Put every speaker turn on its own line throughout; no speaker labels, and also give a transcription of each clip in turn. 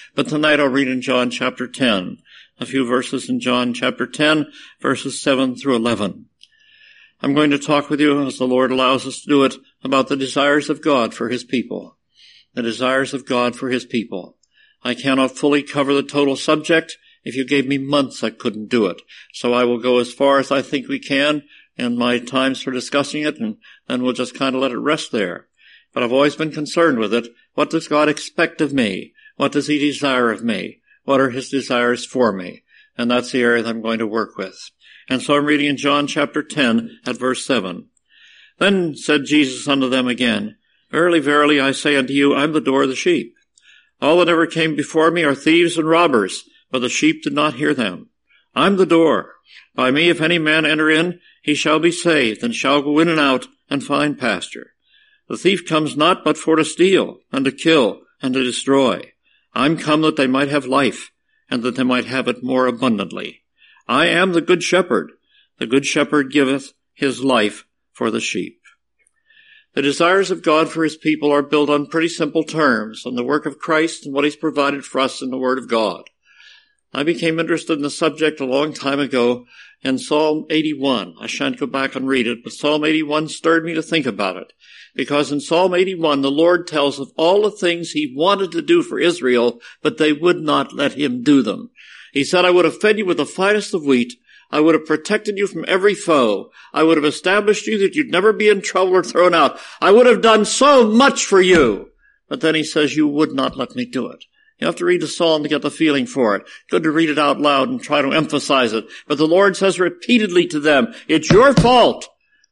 But tonight I'll read in John chapter 10, a few verses in John chapter 10, verses 7 through 11. I'm going to talk with you, as the Lord allows us to do it, about the desires of God for His people. The desires of God for His people. I cannot fully cover the total subject. If you gave me months, I couldn't do it. So I will go as far as I think we can in my times for discussing it, and then we'll just kind of let it rest there. But I've always been concerned with it. What does God expect of me? What does He desire of me? What are His desires for me? And that's the area that I'm going to work with. And so I'm reading in John chapter 10 at verse 7. Then said Jesus unto them again, Verily, verily, I say unto you, I am the door of the sheep. All that ever came before me are thieves and robbers, but the sheep did not hear them. I am the door. By me, if any man enter in, he shall be saved, and shall go in and out, and find pasture. The thief comes not but for to steal, and to kill, and to destroy. I am come that they might have life, and that they might have it more abundantly. I am the good shepherd. The good shepherd giveth his life for the sheep. The desires of God for His people are built on pretty simple terms, on the work of Christ and what He's provided for us in the Word of God. I became interested in the subject a long time ago in Psalm 81. I shan't go back and read it, but Psalm 81 stirred me to think about it. Because in Psalm 81, the Lord tells of all the things He wanted to do for Israel, but they would not let Him do them. He said, I would have fed you with the finest of wheat. I would have protected you from every foe. I would have established you that you'd never be in trouble or thrown out. I would have done so much for you. But then He says, you would not let me do it. You have to read the psalm to get the feeling for it. Good to read it out loud and try to emphasize it. But the Lord says repeatedly to them, it's your fault.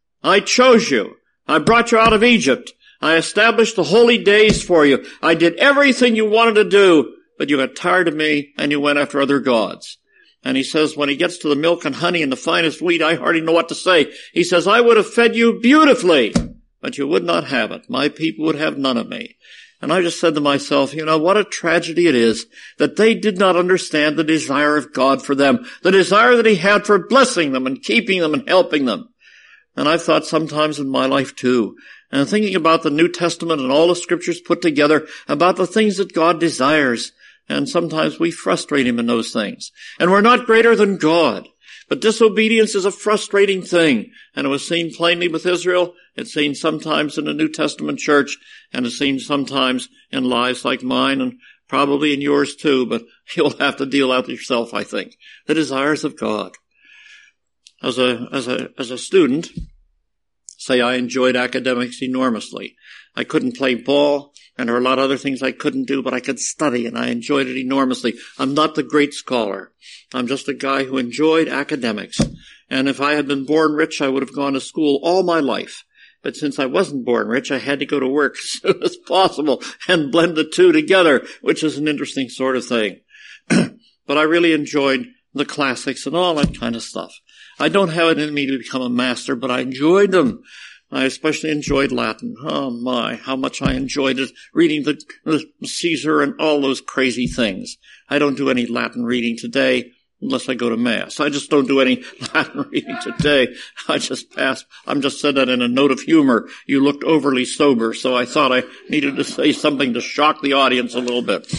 I chose you. I brought you out of Egypt. I established the holy days for you. I did everything you wanted to do. But you got tired of me, and you went after other gods. And He says, when He gets to the milk and honey and the finest wheat, I hardly know what to say. He says, I would have fed you beautifully, but you would not have it. My people would have none of me. And I just said to myself, what a tragedy it is that they did not understand the desire of God for them, the desire that He had for blessing them and keeping them and helping them. And I've thought sometimes in my life too, and thinking about the New Testament and all the scriptures put together, about the things that God desires. And sometimes we frustrate Him in those things. And we're not greater than God. But disobedience is a frustrating thing. And it was seen plainly with Israel. It's seen sometimes in the New Testament church. And it's seen sometimes in lives like mine and probably in yours too. But you'll have to deal out yourself, I think. The desires of God. As a student, say I enjoyed academics enormously. I couldn't play ball. And there are a lot of other things I couldn't do, but I could study, and I enjoyed it enormously. I'm not the great scholar. I'm just a guy who enjoyed academics. And if I had been born rich, I would have gone to school all my life. But since I wasn't born rich, I had to go to work as soon as possible and blend the two together, which is an interesting sort of thing. But I really enjoyed the classics and all that kind of stuff. I don't have it in me to become a master, but I enjoyed them. I especially enjoyed Latin. Oh my, how much I enjoyed it, reading the Caesar and all those crazy things. I don't do any Latin reading today unless I go to Mass. I just don't do any Latin reading today. I just pass. I'm just said that in a note of humor. You looked overly sober, so I thought I needed to say something to shock the audience a little bit.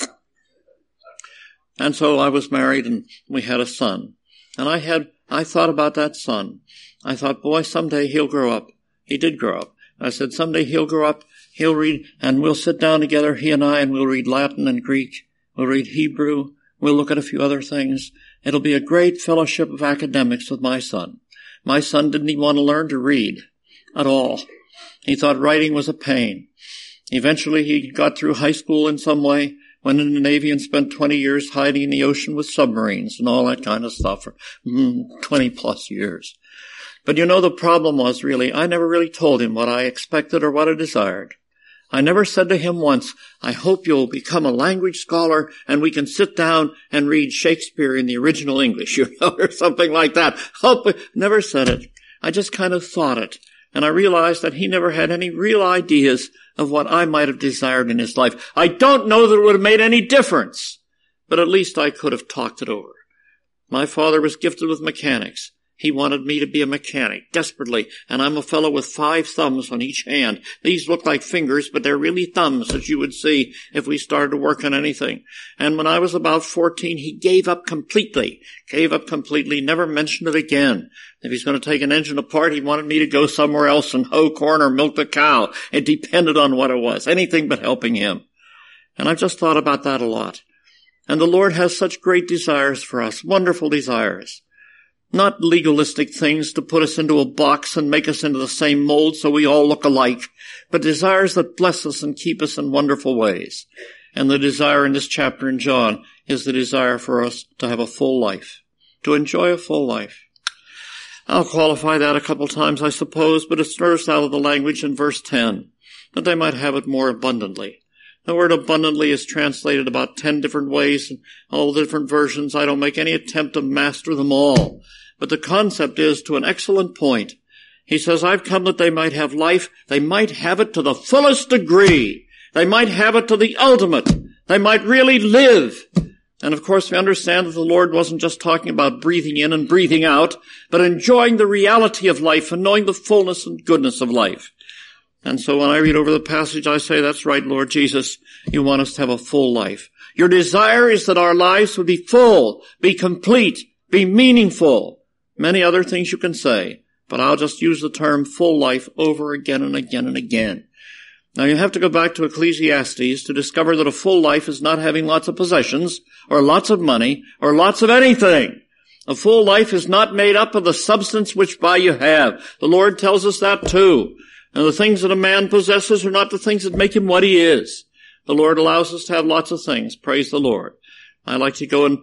And so I was married and we had a son. And I thought about that son. I thought, boy, someday he'll grow up. He did grow up. I said, someday he'll grow up, he'll read, and we'll sit down together, he and I, and we'll read Latin and Greek. We'll read Hebrew. We'll look at a few other things. It'll be a great fellowship of academics with my son. My son didn't even want to learn to read at all. He thought writing was a pain. Eventually he got through high school in some way, went in the Navy and spent 20 years hiding in the ocean with submarines and all that kind of stuff for 20 plus years. But the problem was really, I never really told him what I expected or what I desired. I never said to him once, I hope you'll become a language scholar and we can sit down and read Shakespeare in the original English, or something like that. Never said it. I just kind of thought it. And I realized that he never had any real ideas of what I might have desired in his life. I don't know that it would have made any difference, but at least I could have talked it over. My father was gifted with mechanics. He wanted me to be a mechanic, desperately, and I'm a fellow with 5 thumbs on each hand. These look like fingers, but they're really thumbs, as you would see if we started to work on anything. And when I was about 14, he gave up completely, never mentioned it again. If he's going to take an engine apart, he wanted me to go somewhere else and hoe corn or milk the cow. It depended on what it was, anything but helping him. And I've just thought about that a lot. And the Lord has such great desires for us, wonderful desires. Not legalistic things to put us into a box and make us into the same mold so we all look alike, but desires that bless us and keep us in wonderful ways. And the desire in this chapter in John is the desire for us to have a full life, to enjoy a full life. I'll qualify that a couple times, I suppose, but it's nursed out of the language in verse 10, that they might have it more abundantly. The word abundantly is translated about 10 different ways in all different versions. I don't make any attempt to master them all. But the concept is to an excellent point. He says, I've come that they might have life. They might have it to the fullest degree. They might have it to the ultimate. They might really live. And of course we understand that the Lord wasn't just talking about breathing in and breathing out, but enjoying the reality of life and knowing the fullness and goodness of life. And so when I read over the passage, I say, that's right, Lord Jesus, you want us to have a full life. Your desire is that our lives would be full, be complete, be meaningful. Many other things you can say, but I'll just use the term full life over again and again and again. Now you have to go back to Ecclesiastes to discover that a full life is not having lots of possessions, or lots of money, or lots of anything. A full life is not made up of the substance which by you have. The Lord tells us that too. And the things that a man possesses are not the things that make him what he is. The Lord allows us to have lots of things. Praise the Lord. I like to go and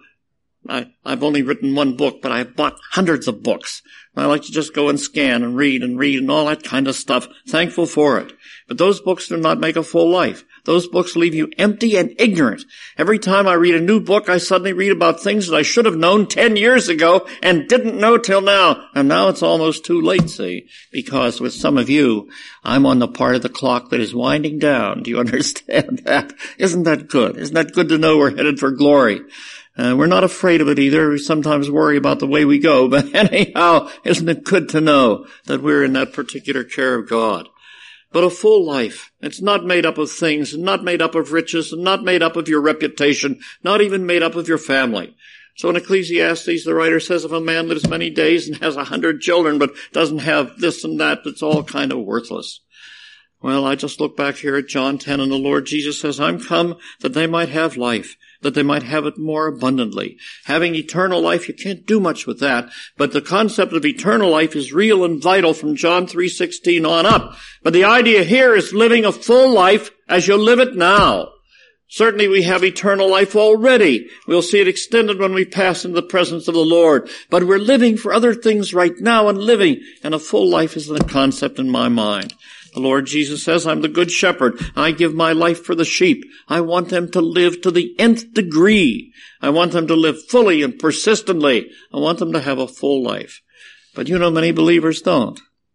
I've only written one book, but I've bought hundreds of books. I like to just go and scan and read and all that kind of stuff. Thankful for it. But those books do not make a full life. Those books leave you empty and ignorant. Every time I read a new book, I suddenly read about things that I should have known 10 years ago and didn't know till now. And now it's almost too late, see, because with some of you, I'm on the part of the clock that is winding down. Do you understand that? Isn't that good? Isn't that good to know we're headed for glory? We're not afraid of it either. We sometimes worry about the way we go, but anyhow, isn't it good to know that we're in that particular care of God? But a full life, it's not made up of things, and not made up of riches, and not made up of your reputation, not even made up of your family. So in Ecclesiastes, the writer says if a man lives many days and has 100 children, but doesn't have this and that, it's all kind of worthless. Well, I just look back here at John 10, and the Lord Jesus says, I'm come that they might have life, that they might have it more abundantly. Having eternal life, you can't do much with that, but the concept of eternal life is real and vital from John 3:16 on up. But the idea here is living a full life as you live it now. Certainly we have eternal life already. We'll see it extended when we pass into the presence of the Lord. But we're living for other things right now and living, and a full life is the concept in my mind. The Lord Jesus says, I'm the good shepherd. I give my life for the sheep. I want them to live to the nth degree. I want them to live fully and persistently. I want them to have a full life. But you know, many believers don't.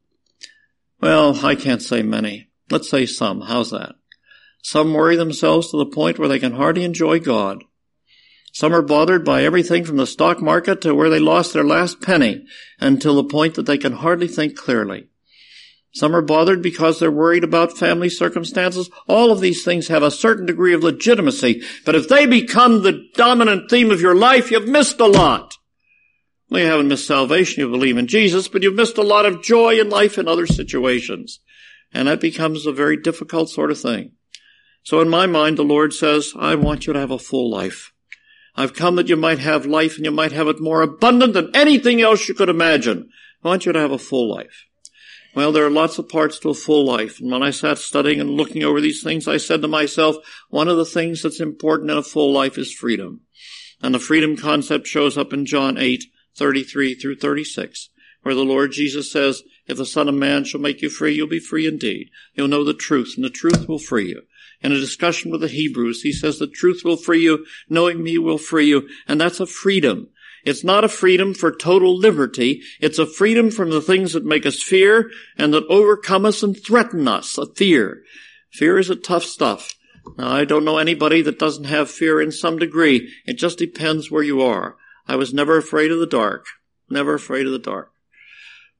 Well, I can't say many. Let's say some. How's that? Some worry themselves to the point where they can hardly enjoy God. Some are bothered by everything from the stock market to where they lost their last penny, until the point that they can hardly think clearly. Some are bothered because they're worried about family circumstances. All of these things have a certain degree of legitimacy, but if they become the dominant theme of your life, you've missed a lot. Well, you haven't missed salvation, you believe in Jesus, but you've missed a lot of joy in life in other situations. And that becomes a very difficult sort of thing. So in my mind, the Lord says, I want you to have a full life. I've come that you might have life and you might have it more abundant than anything else you could imagine. I want you to have a full life. Well, there are lots of parts to a full life. And when I sat studying and looking over these things, I said to myself, one of the things that's important in a full life is freedom. And the freedom concept shows up in John 8:33 through 36, where the Lord Jesus says, if the Son of Man shall make you free, you'll be free indeed. You'll know the truth, and the truth will free you. In a discussion with the Hebrews, he says the truth will free you, knowing me will free you, and that's a freedom. It's not a freedom for total liberty. It's a freedom from the things that make us fear and that overcome us and threaten us. A fear. Fear is a tough stuff. Now, I don't know anybody that doesn't have fear in some degree. It just depends where you are. I was never afraid of the dark. Never afraid of the dark.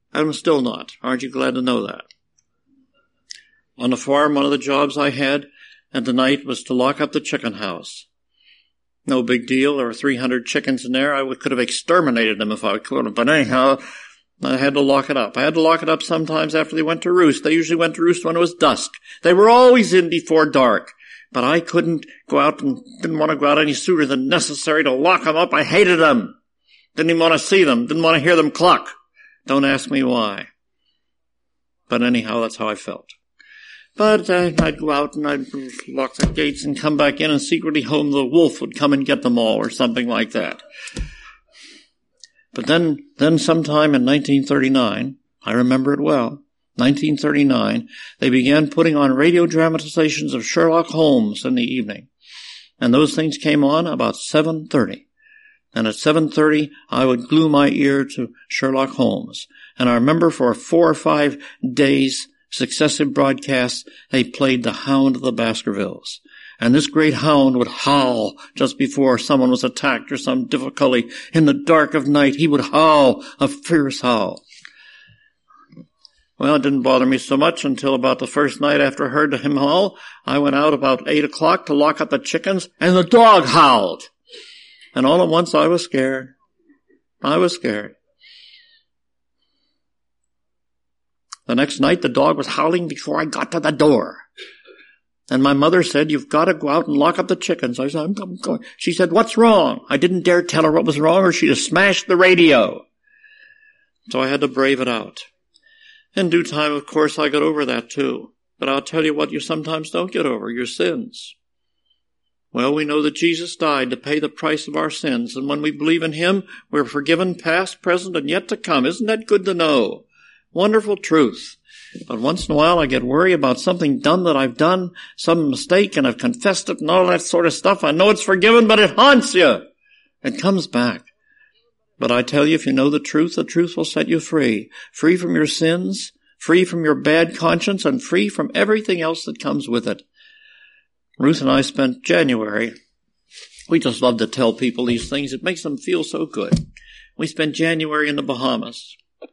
I'm still not. Aren't you glad to know that? On the farm, one of the jobs I had at the night was to lock up the chicken house. No big deal. There were 300 chickens in there. I could have exterminated them if I could have. But anyhow, I had to lock it up. I had to lock it up sometimes after they went to roost. They usually went to roost when it was dusk. They were always in before dark. But I couldn't go out and didn't want to go out any sooner than necessary to lock them up. I hated them. Didn't even want to see them. Didn't want to hear them cluck. Don't ask me why. But anyhow, that's how I felt. But I'd go out and I'd lock the gates and come back in, and secretly home the wolf would come and get them all or something like that. But then sometime in 1939, I remember it well, 1939, they began putting on radio dramatizations of Sherlock Holmes in the evening. And those things came on about 7:30. And at 7:30, I would glue my ear to Sherlock Holmes. And I remember for 4 or 5 days, successive broadcasts, they played The Hound of the Baskervilles. And this great hound would howl just before someone was attacked or some difficulty. In the dark of night, he would howl, a fierce howl. Well, it didn't bother me so much until about the first night after I heard him howl. I went out about 8 o'clock to lock up the chickens, and the dog howled. And all at once I was scared. I was scared. The next night the dog was howling before I got to the door. And my mother said, "You've got to go out and lock up the chickens." I said, I'm going. She said, "What's wrong?" I didn't dare tell her what was wrong, or she'd have smashed the radio. So I had to brave it out. In due time, of course, I got over that too. But I'll tell you what you sometimes don't get over, your sins. Well, we know that Jesus died to pay the price of our sins, and when we believe in Him, we're forgiven past, present, and yet to come. Isn't that good to know? Wonderful truth. But once in a while I get worried about something done that I've done, some mistake, and I've confessed it and all that sort of stuff. I know it's forgiven, but it haunts you. It comes back. But I tell you, if you know the truth will set you free. Free from your sins, free from your bad conscience, and free from everything else that comes with it. Ruth and I spent January. We just love to tell people these things. It makes them feel so good. We spent January in the Bahamas,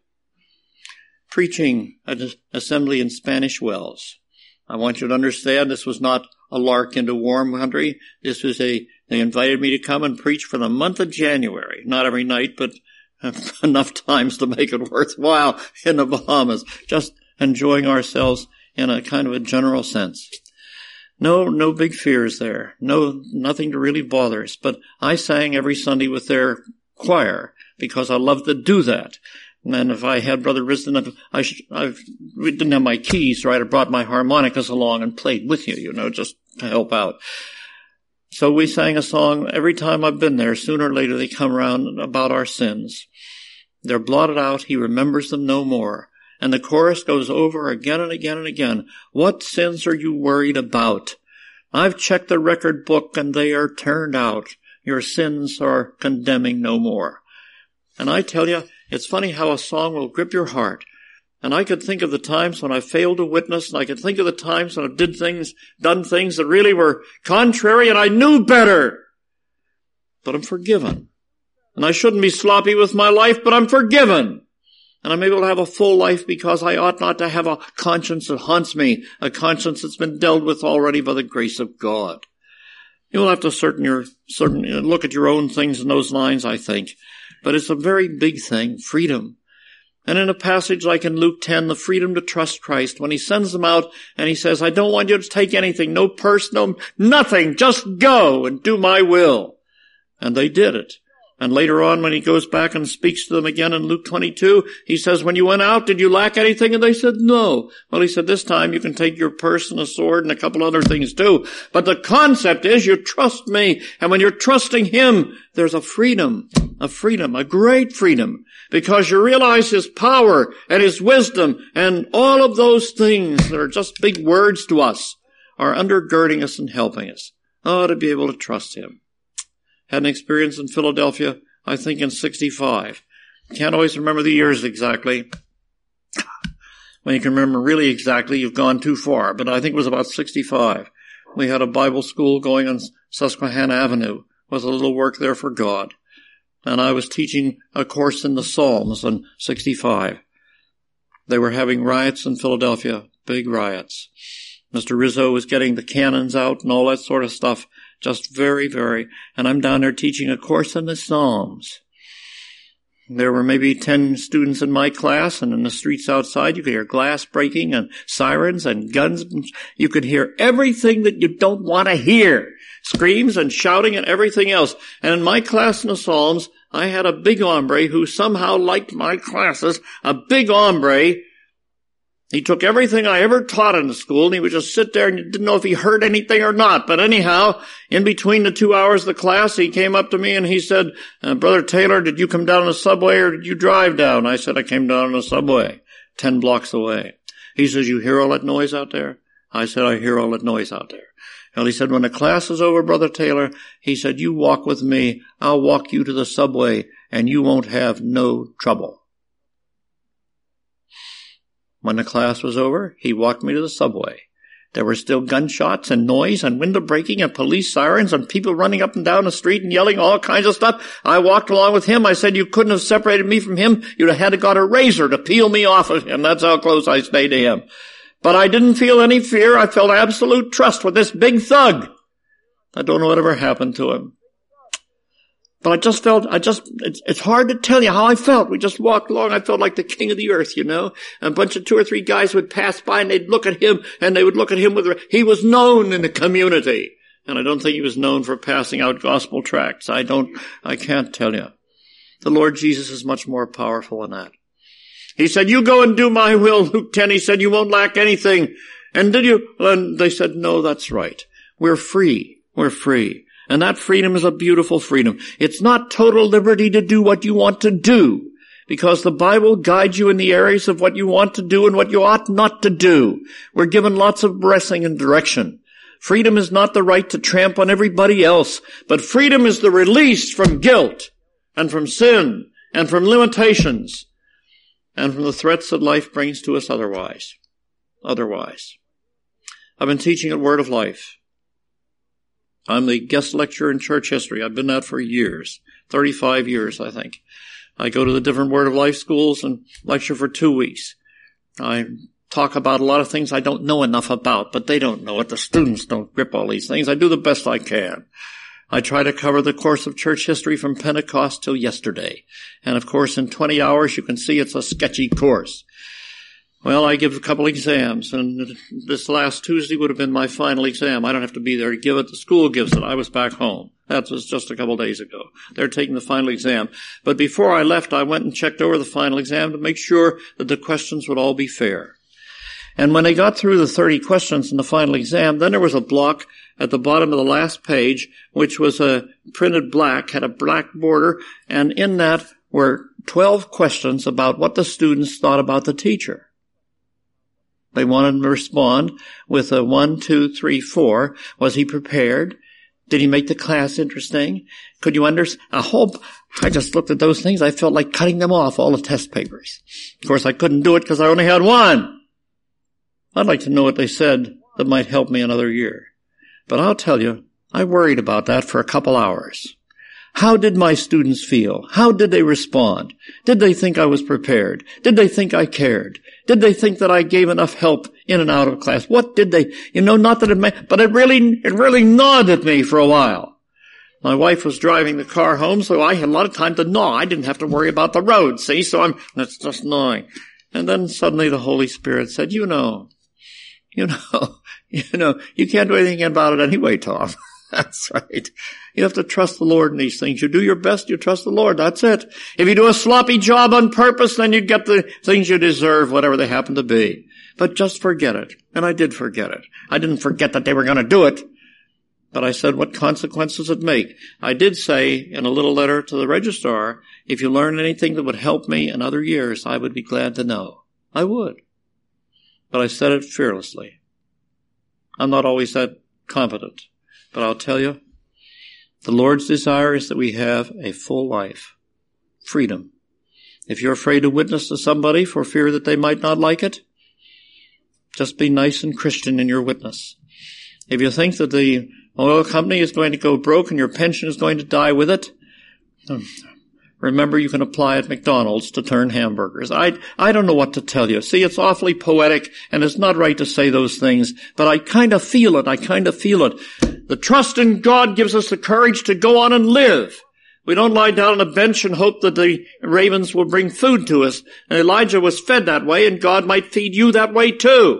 preaching at an assembly in Spanish Wells. I want you to understand this was not a lark into warm country. This was they invited me to come and preach for the month of January. Not every night, but enough times to make it worthwhile in the Bahamas. Just enjoying ourselves in a kind of a general sense. No big fears there. Nothing to really bother us. But I sang every Sunday with their choir because I love to do that. And if I had Brother Risden, we didn't have my keys, so I'd have brought my harmonicas along and played with you, just to help out. So we sang a song every time I've been there. Sooner or later they come around about our sins. They're blotted out. He remembers them no more. And the chorus goes over again and again and again. What sins are you worried about? I've checked the record book and they are turned out. Your sins are condemning no more. And I tell you, it's funny how a song will grip your heart. And I could think of the times when I failed to witness, and I could think of the times when I've done things that really were contrary, and I knew better. But I'm forgiven. And I shouldn't be sloppy with my life, but I'm forgiven. And I'm able to have a full life because I ought not to have a conscience that haunts me, a conscience that's been dealt with already by the grace of God. You'll have to look at your own things in those lines, I think. But it's a very big thing, freedom. And in a passage like in Luke 10, the freedom to trust Christ, when He sends them out and He says, I don't want you to take anything, no purse, nothing, just go and do my will. And they did it. And later on, when He goes back and speaks to them again in Luke 22, He says, when you went out, did you lack anything? And they said, no. Well, He said, this time you can take your purse and a sword and a couple other things too. But the concept is you trust me. And when you're trusting Him, there's a freedom, a great freedom. Because you realize His power and His wisdom and all of those things that are just big words to us are undergirding us and helping us. Oh, to be able to trust Him. Had an experience in Philadelphia, I think in 65. Can't always remember the years exactly. When you can remember really exactly, you've gone too far. But I think it was about 65. We had a Bible school going on Susquehanna Avenue. Was a little work there for God. And I was teaching a course in the Psalms in 65. They were having riots in Philadelphia, big riots. Mr. Rizzo was getting the cannons out and all that sort of stuff. Just very, and I'm down there teaching a course in the Psalms. There were maybe 10 students in my class, and in the streets outside you could hear glass breaking and sirens and guns. You could hear everything that you don't want to hear. Screams and shouting and everything else. And in my class in the Psalms, I had a big hombre who somehow liked my classes, a big hombre. He took everything I ever taught in the school, and he would just sit there and you didn't know if he heard anything or not. But anyhow, in between the 2 hours of the class, he came up to me and he said, Brother Taylor, did you come down on the subway or did you drive down? I said, I came down on the subway, 10 blocks away. He says, you hear all that noise out there? I said, I hear all that noise out there. Well, he said, when the class is over, Brother Taylor, he said, you walk with me. I'll walk you to the subway and you won't have no trouble. When the class was over, he walked me to the subway. There were still gunshots and noise and window breaking and police sirens and people running up and down the street and yelling all kinds of stuff. I walked along with him. I said, you couldn't have separated me from him. You'd have had to got a razor to peel me off of him. That's how close I stayed to him. But I didn't feel any fear. I felt absolute trust with this big thug. I don't know whatever happened to him. But it's hard to tell you how I felt. We just walked along. I felt like the king of the earth, you know. A bunch of 2 or 3 guys would pass by and they'd look at him and they would look at him he was known in the community. And I don't think he was known for passing out gospel tracts. I can't tell you. The Lord Jesus is much more powerful than that. He said, you go and do my will. Luke 10, he said, you won't lack anything. And did you? And they said, no, that's right. We're free. We're free. And that freedom is a beautiful freedom. It's not total liberty to do what you want to do, because the Bible guides you in the areas of what you want to do and what you ought not to do. We're given lots of blessing and direction. Freedom is not the right to tramp on everybody else, but freedom is the release from guilt and from sin and from limitations and from the threats that life brings to us otherwise. I've been teaching at Word of Life. I'm the guest lecturer in church history. I've been that for years, 35 years, I think. I go to the different Word of Life schools and lecture for 2 weeks. I talk about a lot of things I don't know enough about, but they don't know it. The students don't grip all these things. I do the best I can. I try to cover the course of church history from Pentecost till yesterday. And of course, in 20 hours, you can see it's a sketchy course. Well, I give a couple exams, and this last Tuesday would have been my final exam. I don't have to be there to give it. The school gives it. I was back home. That was just a couple days ago. They're taking the final exam. But before I left, I went and checked over the final exam to make sure that the questions would all be fair. And when they got through the 30 questions in the final exam, then there was a block at the bottom of the last page, which was printed black, had a black border, and in that were 12 questions about what the students thought about the teacher. They wanted him to respond with a 1, 2, 3, 4. Was he prepared? Did he make the class interesting? Could you understand? I just looked at those things. I felt like cutting them off, all the test papers. Of course, I couldn't do it because I only had one. I'd like to know what they said that might help me another year. But I'll tell you, I worried about that for a couple hours. How did my students feel? How did they respond? Did they think I was prepared? Did they think I cared? Did they think that I gave enough help in and out of class? What did they, not that it meant, but it really gnawed at me for a while. My wife was driving the car home, so I had a lot of time to gnaw. I didn't have to worry about the road, see? So that's just gnawing. And then suddenly the Holy Spirit said, you can't do anything about it anyway, Tom. That's right. You have to trust the Lord in these things. You do your best, you trust the Lord. That's it. If you do a sloppy job on purpose, then you get the things you deserve, whatever they happen to be. But just forget it. And I did forget it. I didn't forget that they were going to do it. But I said, what consequences it make? I did say in a little letter to the registrar, if you learn anything that would help me in other years, I would be glad to know. I would. But I said it fearlessly. I'm not always that competent. But I'll tell you, the Lord's desire is that we have a full life. Freedom. If you're afraid to witness to somebody for fear that they might not like it, just be nice and Christian in your witness. If you think that the oil company is going to go broke and your pension is going to die with it, Remember, you can apply at McDonald's to turn hamburgers. I don't know what to tell you. See, it's awfully poetic, and it's not right to say those things, but I kind of feel it. The trust in God gives us the courage to go on and live. We don't lie down on a bench and hope that the ravens will bring food to us. And Elijah was fed that way, and God might feed you that way too.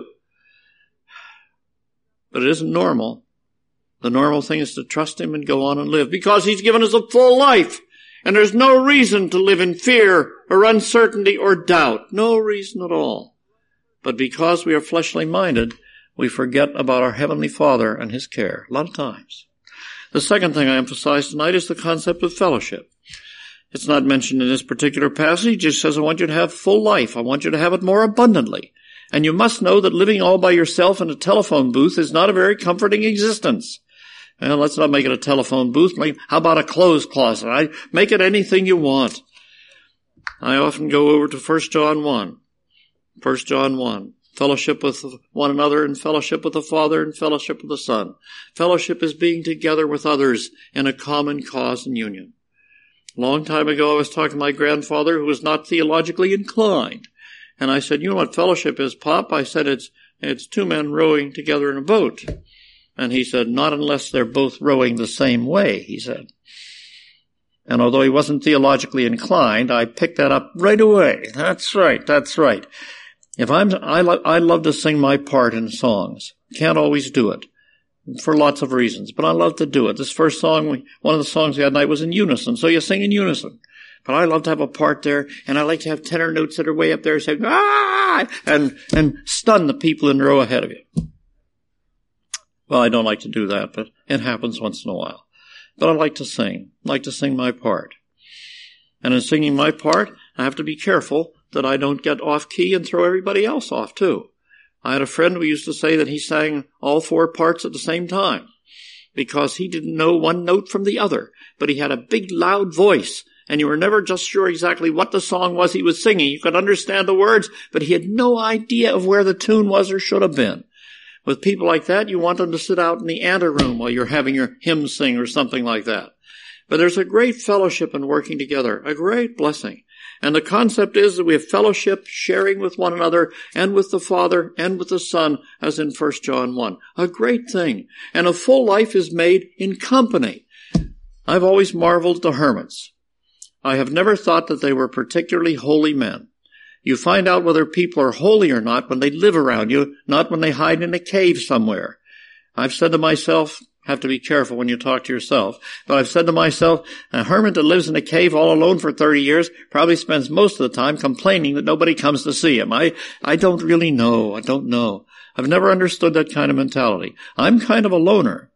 But it isn't normal. The normal thing is to trust him and go on and live, because he's given us a full life. And there's no reason to live in fear or uncertainty or doubt. No reason at all. But because we are fleshly minded, we forget about our Heavenly Father and his care a lot of times. The second thing I emphasize tonight is the concept of fellowship. It's not mentioned in this particular passage. It just says, I want you to have full life. I want you to have it more abundantly. And you must know that living all by yourself in a telephone booth is not a very comforting existence. Well, let's not make it a telephone booth. How about a clothes closet? Make it anything you want. I often go over to 1 John 1. 1 John 1. Fellowship with one another and fellowship with the Father and fellowship with the Son. Fellowship is being together with others in a common cause and union. A long time ago, I was talking to my grandfather, who was not theologically inclined. And I said, you know what fellowship is, Pop? I said, it's two men rowing together in a boat. And he said, not unless they're both rowing the same way, he said. And although he wasn't theologically inclined, I picked that up right away. That's right. I love to sing my part in songs. Can't always do it for lots of reasons, but I love to do it. This first song, one of the songs we had tonight was in unison, so you sing in unison. But I love to have a part there, and I like to have tenor notes that are way up there saying, ah, and stun the people in the row ahead of you. Well, I don't like to do that, but it happens once in a while. But I like to sing my part. And in singing my part, I have to be careful that I don't get off key and throw everybody else off too. I had a friend who used to say that he sang all four parts at the same time because he didn't know one note from the other, but he had a big loud voice, and you were never just sure exactly what the song was he was singing. You could understand the words, but he had no idea of where the tune was or should have been. With people like that, you want them to sit out in the anteroom while you're having your hymn sing or something like that. But there's a great fellowship in working together, a great blessing. And the concept is that we have fellowship, sharing with one another and with the Father and with the Son, as in 1 John 1. A great thing. And a full life is made in company. I've always marveled at the hermits. I have never thought that they were particularly holy men. You find out whether people are holy or not when they live around you, not when they hide in a cave somewhere. I've said to myself, have to be careful when you talk to yourself, but I've said to myself, a hermit that lives in a cave all alone for 30 years probably spends most of the time complaining that nobody comes to see him. I don't really know. I don't know. I've never understood that kind of mentality. I'm kind of a loner.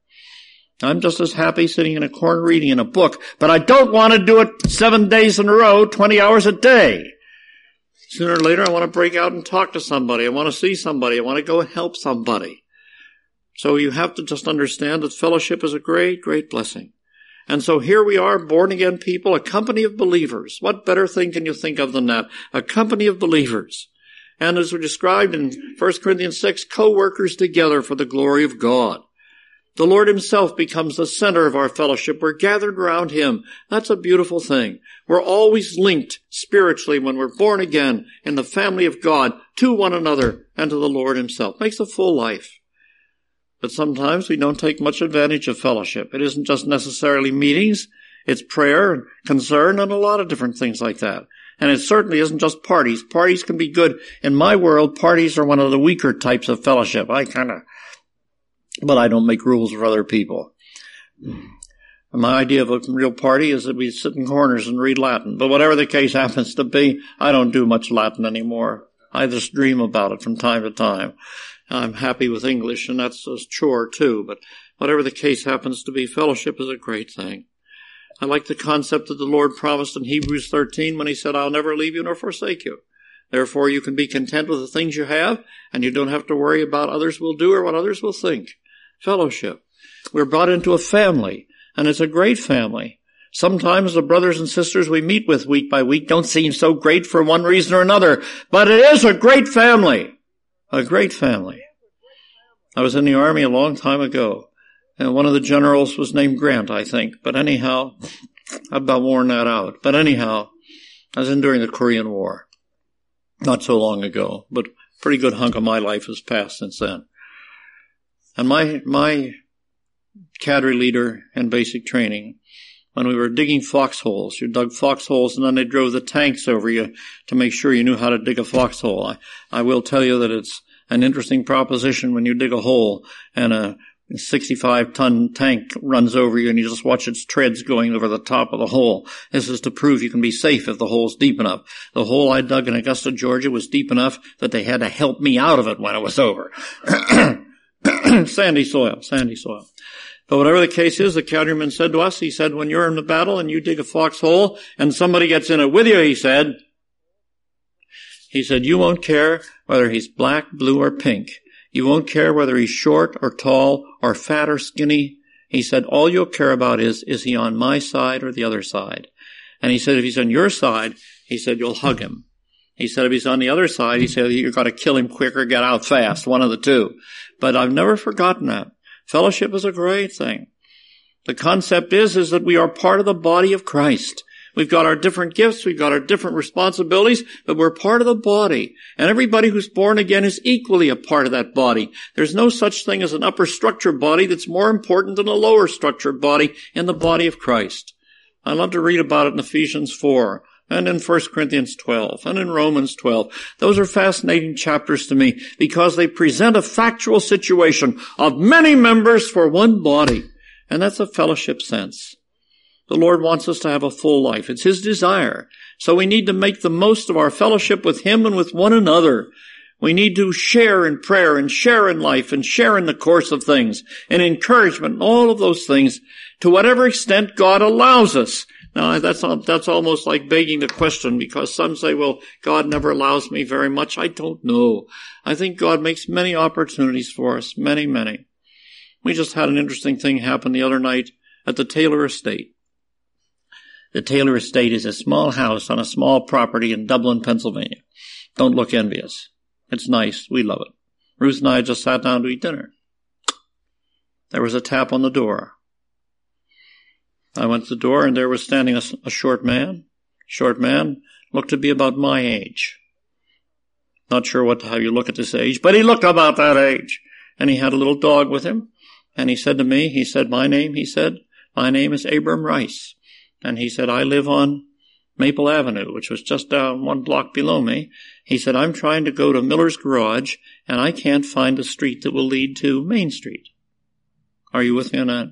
I'm just as happy sitting in a corner reading in a book, but I don't want to do it 7 days in a row, 20 hours a day. Sooner or later, I want to break out and talk to somebody. I want to see somebody. I want to go and help somebody. So you have to just understand that fellowship is a great, great blessing. And so here we are, born-again people, a company of believers. What better thing can you think of than that? A company of believers. And as we're described in 1 Corinthians 6, co-workers together for the glory of God. The Lord himself becomes the center of our fellowship. We're gathered around him. That's a beautiful thing. We're always linked spiritually when we're born again in the family of God to one another and to the Lord himself. Makes a full life. But sometimes we don't take much advantage of fellowship. It isn't just necessarily meetings. It's prayer and concern and a lot of different things like that. And it certainly isn't just parties. Parties can be good. In my world, parties are one of the weaker types of fellowship. But I don't make rules for other people. My idea of a real party is that we sit in corners and read Latin. But whatever the case happens to be, I don't do much Latin anymore. I just dream about it from time to time. I'm happy with English, and that's a chore too. But whatever the case happens to be, fellowship is a great thing. I like the concept that the Lord promised in Hebrews 13 when he said, I'll never leave you nor forsake you. Therefore, you can be content with the things you have, and you don't have to worry about others will do or what others will think. Fellowship. We're brought into a family, and it's a great family. Sometimes the brothers and sisters we meet with week by week don't seem so great for one reason or another, but it is a great family. A great family. I was in the Army a long time ago, and one of the generals was named Grant, I think. But anyhow, I've about worn that out. But anyhow, I was in during the Korean War. Not so long ago, but a pretty good hunk of my life has passed since then. And my cadre leader in basic training, when we were digging foxholes, you dug foxholes and then they drove the tanks over you to make sure you knew how to dig a foxhole. I will tell you that it's an interesting proposition when you dig a hole and a 65-ton tank runs over you and you just watch its treads going over the top of the hole. This is to prove you can be safe if the hole's deep enough. The hole I dug in Augusta, Georgia was deep enough that they had to help me out of it when it was over. Sandy soil. But whatever the case is, the cavalryman said to us, he said, when you're in the battle and you dig a foxhole and somebody gets in it with you, he said, you won't care whether he's black, blue, or pink. You won't care whether he's short or tall or fat or skinny. He said, all you'll care about is he on my side or the other side? And he said, if he's on your side, he said, you'll hug him. He said, if he's on the other side, he said, you've got to kill him quick or get out fast, one of the two. But I've never forgotten that. Fellowship is a great thing. The concept is that we are part of the body of Christ. We've got our different gifts, we've got our different responsibilities, but we're part of the body. And everybody who's born again is equally a part of that body. There's no such thing as an upper structure body that's more important than a lower structure body in the body of Christ. I love to read about it in Ephesians 4, and in 1 Corinthians 12, and in Romans 12. Those are fascinating chapters to me because they present a factual situation of many members for one body. And that's a fellowship sense. The Lord wants us to have a full life. It's His desire. So we need to make the most of our fellowship with Him and with one another. We need to share in prayer and share in life and share in the course of things and encouragement and all of those things to whatever extent God allows us. Now, that's almost like begging the question because some say, well, God never allows me very much. I don't know. I think God makes many opportunities for us, many, many. We just had an interesting thing happen the other night at the Taylor Estate. The Taylor Estate is a small house on a small property in Dublin, Pennsylvania. Don't look envious. It's nice. We love it. Ruth and I just sat down to eat dinner. There was a tap on the door. I went to the door and there was standing a short man. Short man looked to be about my age. Not sure how you look at this age, but he looked about that age. And he had a little dog with him. And he said to me, my name is Abram Rice. And he said, I live on Maple Avenue, which was just down one block below me. He said, I'm trying to go to Miller's Garage, and I can't find a street that will lead to Main Street. Are you with me on that?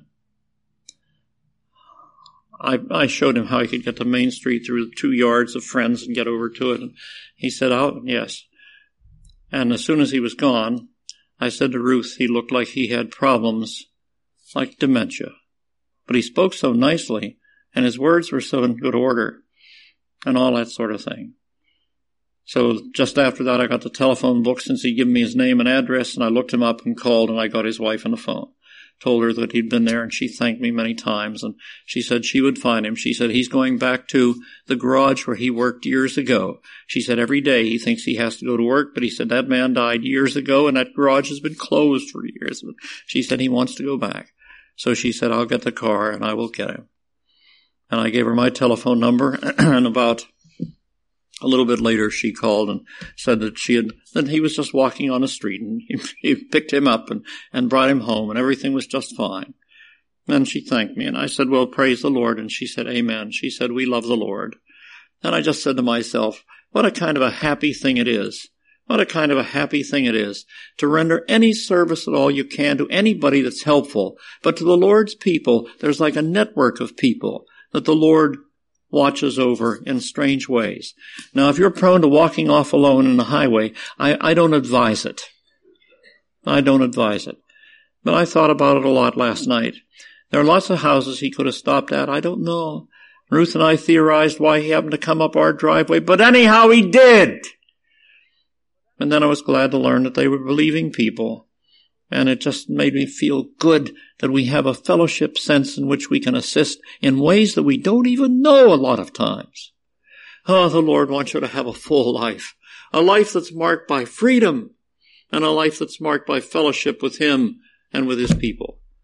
I showed him how he could get to Main Street through 2 yards of Friends and get over to it. And he said, oh, yes. And as soon as he was gone, I said to Ruth, he looked like he had problems like dementia. But he spoke so nicely. And his words were so in good order and all that sort of thing. So just after that, I got the telephone book since he'd given me his name and address, and I looked him up and called, and I got his wife on the phone. Told her that he'd been there, and she thanked me many times, and she said she would find him. She said he's going back to the garage where he worked years ago. She said every day he thinks he has to go to work, but he said that man died years ago, and that garage has been closed for years. But she said he wants to go back. So she said, I'll get the car, and I will get him. And I gave her my telephone number, and about a little bit later she called and said that he was just walking on the street, and he picked him up and brought him home, and everything was just fine. And she thanked me, and I said, well, praise the Lord. And she said, amen. She said, we love the Lord. And I just said to myself, what a kind of a happy thing it is. What a kind of a happy thing it is to render any service at all you can to anybody that's helpful. But to the Lord's people, there's like a network of people that the Lord watches over in strange ways. Now, if you're prone to walking off alone in the highway, I don't advise it. I don't advise it. But I thought about it a lot last night. There are lots of houses he could have stopped at. I don't know. Ruth and I theorized why he happened to come up our driveway, but anyhow he did. And then I was glad to learn that they were believing people. And it just made me feel good that we have a fellowship sense in which we can assist in ways that we don't even know a lot of times. Oh, the Lord wants you to have a full life. A life that's marked by freedom. And a life that's marked by fellowship with Him and with His people.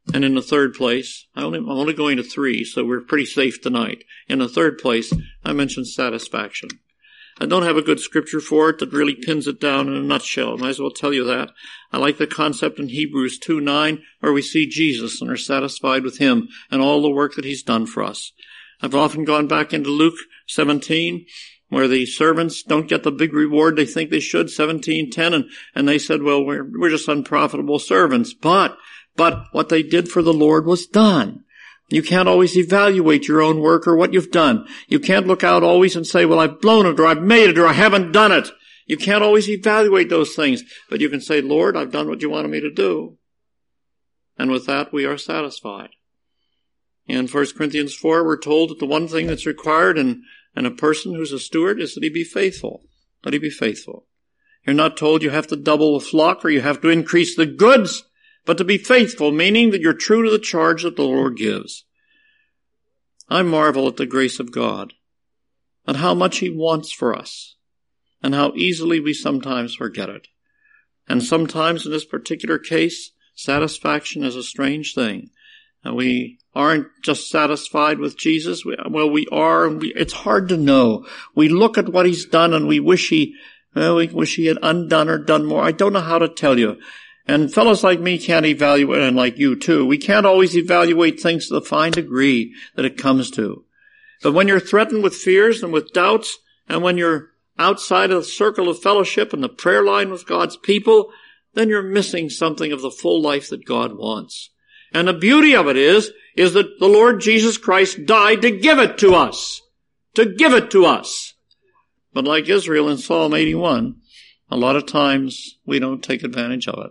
And in the third place, I'm only going to 3, so we're pretty safe tonight. In the third place, I mentioned satisfaction. I don't have a good scripture for it that really pins it down in a nutshell. Might as well tell you that. I like the concept in Hebrews 2:9, where we see Jesus and are satisfied with him and all the work that he's done for us. I've often gone back into Luke 17, where the servants don't get the big reward they think they should, 17:10, and they said, well, we're just unprofitable servants. But what they did for the Lord was done. You can't always evaluate your own work or what you've done. You can't look out always and say, well, I've blown it, or I've made it, or I haven't done it. You can't always evaluate those things. But you can say, Lord, I've done what you wanted me to do. And with that, we are satisfied. In 1 Corinthians 4, we're told that the one thing that's required in a person who's a steward is that he be faithful. That he be faithful. You're not told you have to double the flock or you have to increase the goods, but to be faithful, meaning that you're true to the charge that the Lord gives. I marvel at the grace of God, at how much he wants for us, and how easily we sometimes forget it. And sometimes in this particular case, satisfaction is a strange thing. And we aren't just satisfied with Jesus. We are. It's hard to know. We look at what he's done and we wish he had undone or done more. I don't know how to tell you. And fellows like me can't evaluate, and like you too, we can't always evaluate things to the fine degree that it comes to. But when you're threatened with fears and with doubts, and when you're outside of the circle of fellowship and the prayer line with God's people, then you're missing something of the full life that God wants. And the beauty of it is that the Lord Jesus Christ died to give it to us. To give it to us. But like Israel in Psalm 81, a lot of times we don't take advantage of it.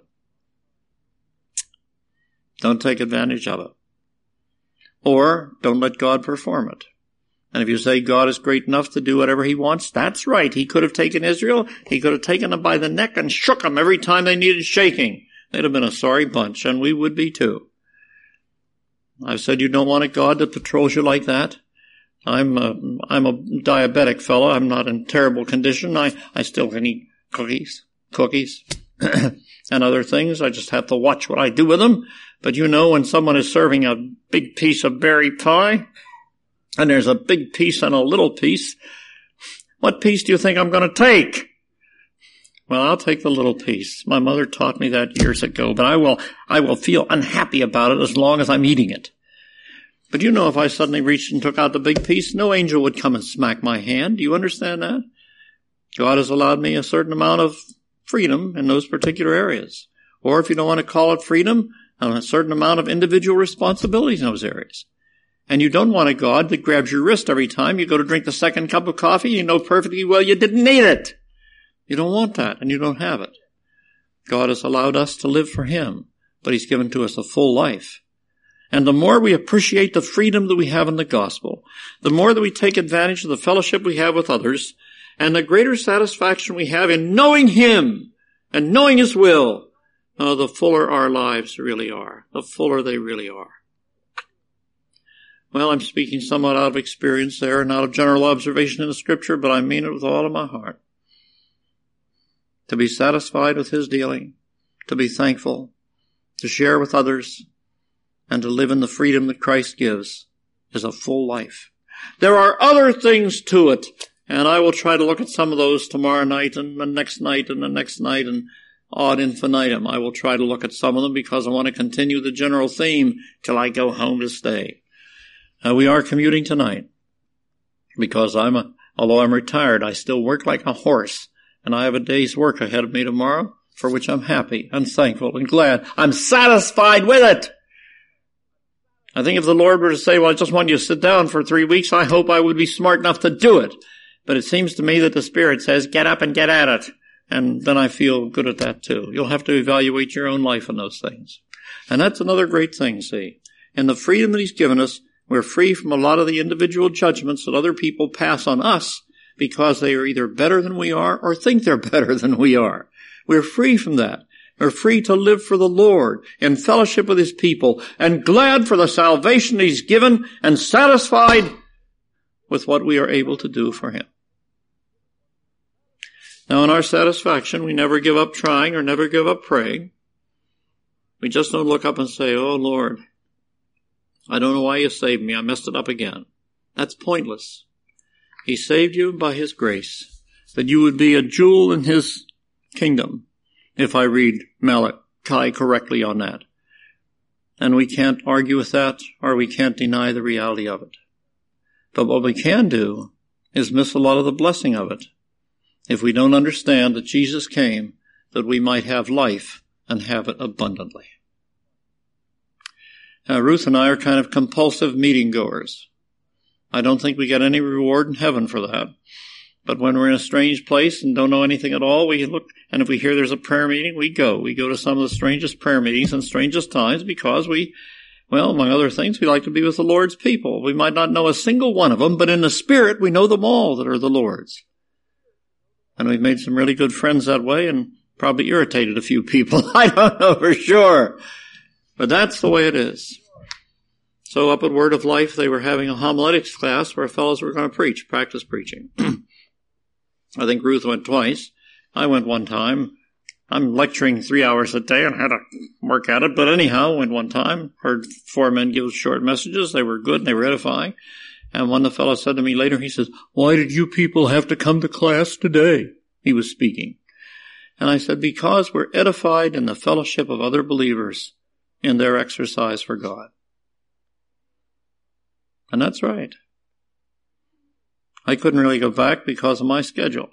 Don't take advantage of it. Or don't let God perform it. And if you say God is great enough to do whatever he wants, that's right. He could have taken Israel. He could have taken them by the neck and shook them every time they needed shaking. They'd have been a sorry bunch, and we would be too. I've said you don't want a God that patrols you like that. I'm a diabetic fellow. I'm not in terrible condition. I still can eat cookies, and other things. I just have to watch what I do with them. But you know, when someone is serving a big piece of berry pie, and there's a big piece and a little piece, what piece do you think I'm going to take? Well, I'll take the little piece. My mother taught me that years ago, but I will feel unhappy about it as long as I'm eating it. But you know, if I suddenly reached and took out the big piece, no angel would come and smack my hand. Do you understand that? God has allowed me a certain amount of freedom in those particular areas. Or if you don't want to call it freedom, a certain amount of individual responsibilities in those areas. And you don't want a God that grabs your wrist every time you go to drink the second cup of coffee. You know perfectly well you didn't need it. You don't want that, and you don't have it. God has allowed us to live for him, but he's given to us a full life. And the more we appreciate the freedom that we have in the gospel, the more that we take advantage of the fellowship we have with others, and the greater satisfaction we have in knowing him and knowing his will, the fuller our lives really are. The fuller they really are. Well, I'm speaking somewhat out of experience there and out of general observation in the scripture, but I mean it with all of my heart. To be satisfied with his dealing, to be thankful, to share with others, and to live in the freedom that Christ gives is a full life. There are other things to it, and I will try to look at some of those tomorrow night and the next night and the next night and ad infinitum. I will try to look at some of them because I want to continue the general theme till I go home to stay. We are commuting tonight because although I'm retired, I still work like a horse, and I have a day's work ahead of me tomorrow for which I'm happy and thankful and glad. I'm satisfied with it. I think if the Lord were to say, well, I just want you to sit down for 3 weeks, I hope I would be smart enough to do it. But it seems to me that the Spirit says, get up and get at it. And then I feel good at that too. You'll have to evaluate your own life in those things. And that's another great thing, see. In the freedom that he's given us, we're free from a lot of the individual judgments that other people pass on us because they are either better than we are or think they're better than we are. We're free from that. We're free to live for the Lord in fellowship with his people and glad for the salvation he's given and satisfied with what we are able to do for him. Now, in our satisfaction, we never give up trying or never give up praying. We just don't look up and say, oh Lord, I don't know why you saved me. I messed it up again. That's pointless. He saved you by his grace, that you would be a jewel in his kingdom, if I read Malachi correctly on that. And we can't argue with that, or we can't deny the reality of it. But what we can do is miss a lot of the blessing of it if we don't understand that Jesus came that we might have life and have it abundantly. Now, Ruth and I are kind of compulsive meeting goers. I don't think we get any reward in heaven for that. But when we're in a strange place and don't know anything at all, we look, and if we hear there's a prayer meeting, we go. We go to some of the strangest prayer meetings and strangest times because among other things, we like to be with the Lord's people. We might not know a single one of them, but in the Spirit, we know them all that are the Lord's. And we've made some really good friends that way and probably irritated a few people. I don't know for sure. But that's the way it is. So up at Word of Life, they were having a homiletics class where fellows were going to practice preaching. I think Ruth went twice. I went one time. I'm lecturing 3 hours a day and had to work at it. But anyhow, went one time. Heard 4 men give short messages. They were good and they were edifying. And one of the fellows said to me later, he says, why did you people have to come to class today? He was speaking. And I said, because we're edified in the fellowship of other believers in their exercise for God. And that's right. I couldn't really go back because of my schedule.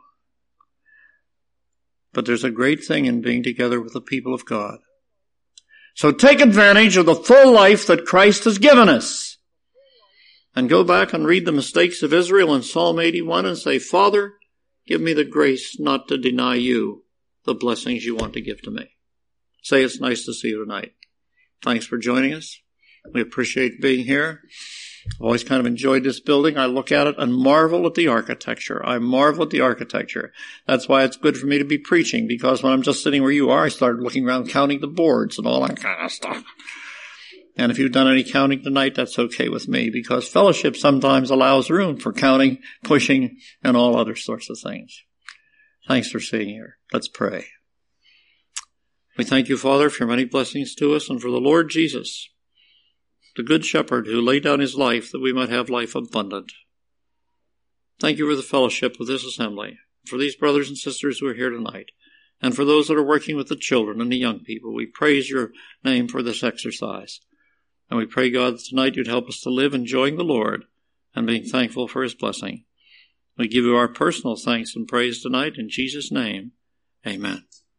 But there's a great thing in being together with the people of God. So take advantage of the full life that Christ has given us. And go back and read the mistakes of Israel in Psalm 81 and say, Father, give me the grace not to deny you the blessings you want to give to me. Say it's nice to see you tonight. Thanks for joining us. We appreciate being here. I've always kind of enjoyed this building. I look at it and marvel at the architecture. I marvel at the architecture. That's why it's good for me to be preaching, because when I'm just sitting where you are, I started looking around counting the boards and all that kind of stuff. And if you've done any counting tonight, that's okay with me, because fellowship sometimes allows room for counting, pushing, and all other sorts of things. Thanks for being here. Let's pray. We thank you, Father, for your many blessings to us and for the Lord Jesus, the Good Shepherd who laid down his life that we might have life abundant. Thank you for the fellowship of this assembly, for these brothers and sisters who are here tonight, and for those that are working with the children and the young people. We praise your name for this exercise. And we pray, God, that tonight you'd help us to live enjoying the Lord and being thankful for his blessing. We give you our personal thanks and praise tonight in Jesus' name. Amen.